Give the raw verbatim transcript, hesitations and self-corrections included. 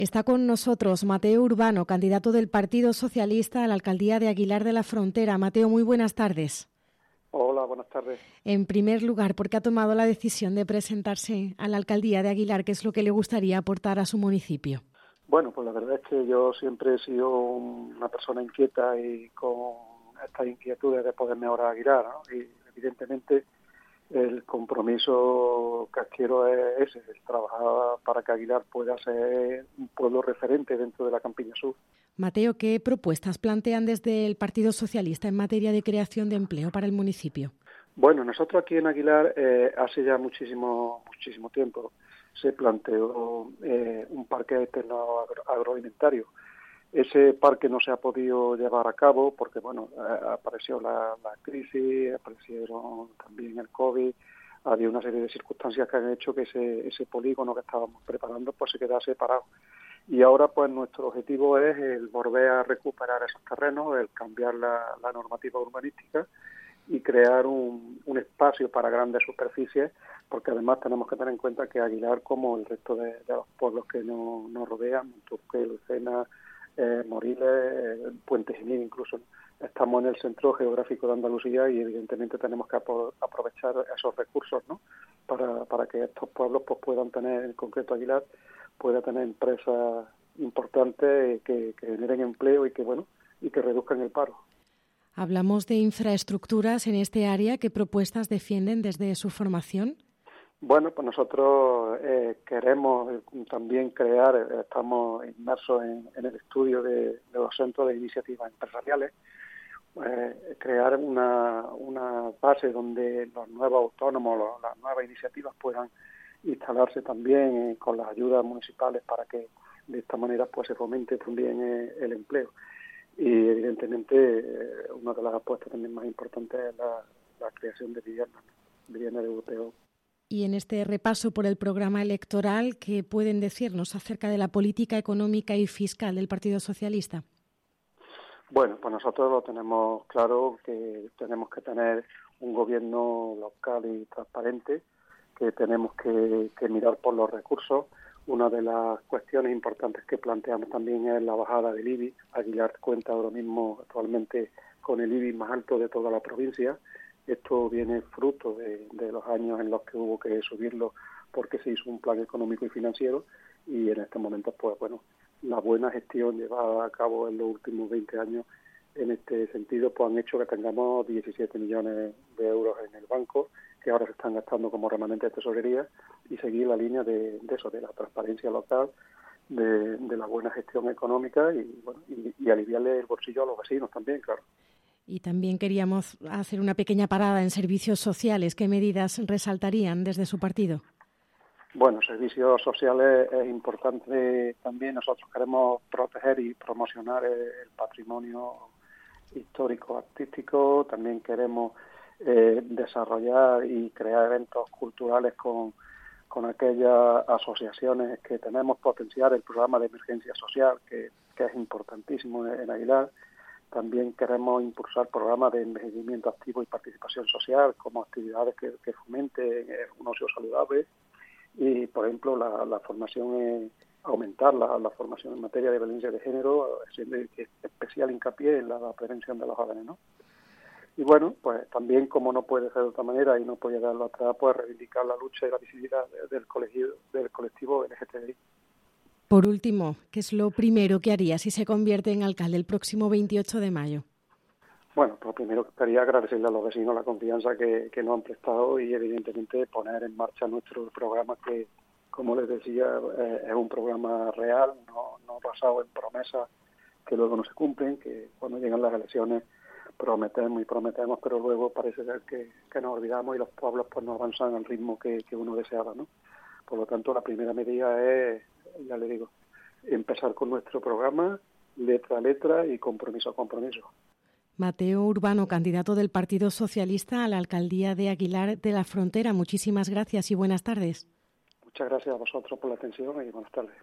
Está con nosotros Mateo Urbano, candidato del Partido Socialista a la alcaldía de Aguilar de la Frontera. Mateo, muy buenas tardes. Hola, buenas tardes. En primer lugar, ¿por qué ha tomado la decisión de presentarse a la alcaldía de Aguilar? ¿Qué es lo que le gustaría aportar a su municipio? Bueno, pues la verdad es que yo siempre he sido una persona inquieta y con estas inquietudes de poder mejorar Aguilar, ¿no? Y evidentemente el compromiso que adquiero es ese, el trabajar para que Aguilar pueda ser un pueblo referente dentro de la Campiña Sur. Mateo, ¿qué propuestas plantean desde el Partido Socialista en materia de creación de empleo para el municipio? Bueno, nosotros aquí en Aguilar eh, hace ya muchísimo muchísimo tiempo se planteó eh, un parque externo agro- agroalimentario. Ese parque no se ha podido llevar a cabo porque, bueno, eh, apareció la, la crisis, aparecieron también el COVID, había una serie de circunstancias que han hecho que ese, ese polígono que estábamos preparando pues se quedase parado. Y ahora pues nuestro objetivo es el volver a recuperar esos terrenos, el cambiar la, la normativa urbanística y crear un, un espacio para grandes superficies, porque además tenemos que tener en cuenta que Aguilar, como el resto de, de los pueblos que nos, nos rodean, Monturque, Lucena, eh, Moriles, eh, Puente Genil incluso, estamos en el centro geográfico de Andalucía y evidentemente tenemos que apro- aprovechar esos recursos, ¿no? para, para que estos pueblos pues puedan tener, en concreto Aguilar, pueda tener empresas importantes que, que generen empleo y que bueno y que reduzcan el paro. Hablamos de infraestructuras en este área. ¿Qué propuestas defienden desde su formación? Bueno, pues nosotros eh, queremos también crear, eh, estamos inmersos en, en el estudio de, de los centros de iniciativas empresariales, eh, crear una, una base donde los nuevos autónomos, los, las nuevas iniciativas puedan instalarse también eh, con las ayudas municipales para que de esta manera pues se fomente también eh, el empleo. Y evidentemente eh, una de las apuestas también más importantes es la, la creación de viviendas, viviendas europeas. Y en este repaso por el programa electoral, ¿qué pueden decirnos acerca de la política económica y fiscal del Partido Socialista? Bueno, pues nosotros lo tenemos claro, que tenemos que tener un gobierno local y transparente, que tenemos que, que mirar por los recursos. Una de las cuestiones importantes que planteamos también es la bajada del I B I. Aguilar cuenta ahora mismo actualmente con el I B I más alto de toda la provincia. Esto viene fruto de, de los años en los que hubo que subirlo porque se hizo un plan económico y financiero y en este momento, pues bueno, la buena gestión llevada a cabo en los últimos veinte años en este sentido, pues han hecho que tengamos diecisiete millones de euros en el banco que ahora se están gastando como remanente de tesorería y seguir la línea de, de eso, de la transparencia local, de, de la buena gestión económica y, bueno, y, y aliviarle el bolsillo a los vecinos también, claro. Y también queríamos hacer una pequeña parada en servicios sociales. ¿Qué medidas resaltarían desde su partido? Bueno, servicios sociales es importante también. Nosotros queremos proteger y promocionar el patrimonio histórico, artístico. También queremos eh, desarrollar y crear eventos culturales con, con aquellas asociaciones que tenemos, potenciar el programa de emergencia social, que, que es importantísimo en, en Aguilar. También queremos impulsar programas de envejecimiento activo y participación social, como actividades que, que fomenten un ocio saludable. Y, por ejemplo, la, la formación, eh, aumentar la, la formación en materia de violencia de género, haciendo especial hincapié en la, la prevención de los jóvenes, ¿no? Y bueno, pues también, como no puede ser de otra manera y no puede darlo atrás, pues reivindicar la lucha y la visibilidad del colectivo, del colectivo L G T B I. Por último, ¿qué es lo primero que haría si se convierte en alcalde el próximo veintiocho de mayo? Bueno, pues primero quería agradecerle a los vecinos la confianza que, que nos han prestado y evidentemente poner en marcha nuestro programa que, como les decía, eh, es un programa real, no, no basado en promesas que luego no se cumplen, que cuando llegan las elecciones prometemos y prometemos, pero luego parece ser que, que nos olvidamos y los pueblos pues no avanzan al ritmo que, que uno deseaba, ¿no? Por lo tanto, la primera medida es, ya le digo, empezar con nuestro programa, letra a letra y compromiso a compromiso. Mateo Urbano, candidato del Partido Socialista a la alcaldía de Aguilar de la Frontera. Muchísimas gracias y buenas tardes. Muchas gracias a vosotros por la atención y buenas tardes.